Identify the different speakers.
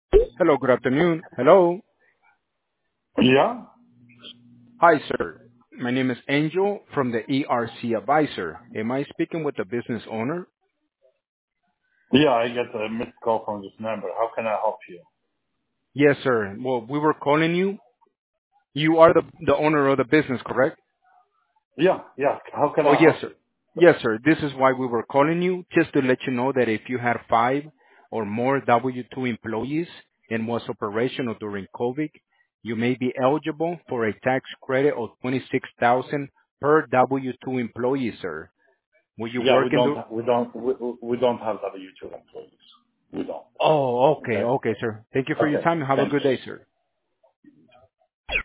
Speaker 1: Hello, good afternoon. Hello.
Speaker 2: Yeah?
Speaker 1: Hi, sir. My name is Angel from the ERC Advisor. Am I speaking with the business owner?
Speaker 2: Yeah, I get a missed call from this number. How can I help you?
Speaker 1: Yes, sir. Well, we were calling you. You are the owner of the business, correct?
Speaker 2: Yeah, yeah. How can
Speaker 1: Oh,
Speaker 2: I
Speaker 1: yes,
Speaker 2: help
Speaker 1: sir.
Speaker 2: you?
Speaker 1: Yes, sir. This is why we were calling you, just to let you know that if you had 5 or more W-2 employees and was operational during COVID, you may be eligible for a tax credit of 26000 per W-2 employee, sir. Will you
Speaker 2: Yeah,
Speaker 1: work in the...
Speaker 2: we don't have W2 employees. We don't.
Speaker 1: Oh, okay.
Speaker 2: Okay?
Speaker 1: Okay, sir. Thank you for your
Speaker 2: Okay.
Speaker 1: time and have a
Speaker 2: Thanks.
Speaker 1: good day, sir.